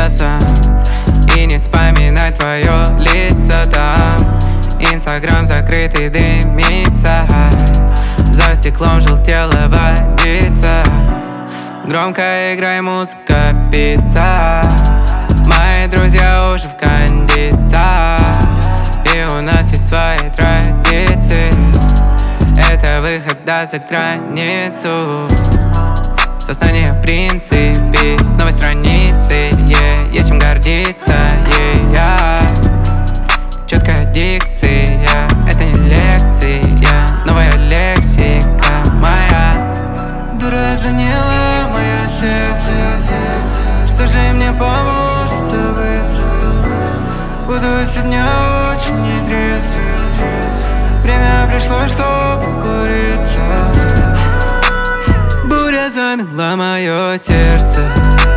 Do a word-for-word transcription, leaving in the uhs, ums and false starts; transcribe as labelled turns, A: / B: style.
A: часом и не вспоминать твое лицо там. Инстаграм закрытый, дымится, за стеклом желтела водица. Громко играй, музыка пита. Мои друзья уже в кандидат, и у нас есть свои традиции. Это выход за границу. Сознание в принципе с новой страницы, yeah. Есть чем гордиться, yeah, yeah. Четкая дикция, это не лекция, новая лексика моя.
B: Дура заняла мое сердце, что же мне поможет забыться? Буду сегодня очень нетрезвым, время пришло, чтоб покуриться.
A: Буря замела мое сердце,